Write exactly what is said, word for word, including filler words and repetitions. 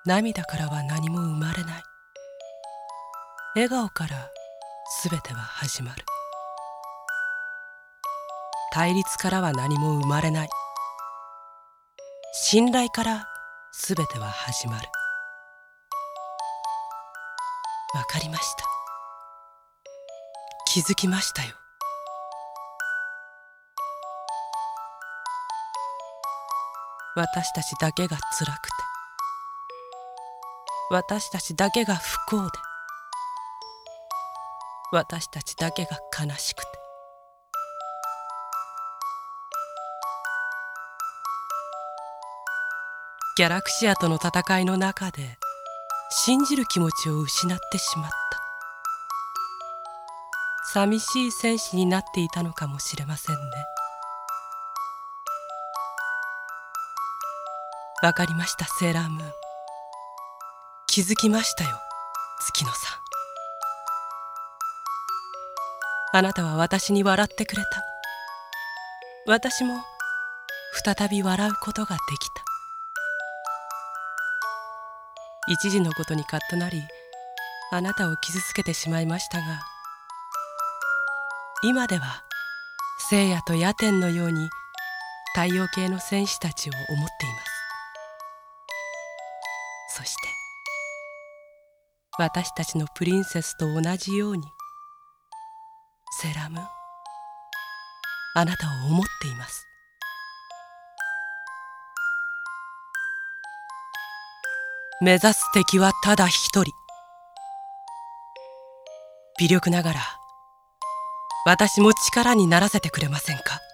涙からは何も生まれない。笑顔からすべては始まる。対立からは何も生まれない。信頼からすべては始まる。わかりました。気づきましたよ。私たちだけが辛くて、私たちだけが不幸で、私たちだけが悲しくて、ギャラクシアとの戦いの中で信じる気持ちを失ってしまった。寂しい戦士になっていたのかもしれませんね。わかりました、セーラームーン。気づきましたよ、月野さん。あなたは私に笑ってくれた。私も再び笑うことができた。一時のことにカッとなり、あなたを傷つけてしまいましたが、今では聖夜と夜天のように太陽系の戦士たちを思っています。そして私たちのプリンセスと同じように、セーラームーン、あなたを思っています。目指す敵はただ一人。微力ながら私も力にならせてくれませんか。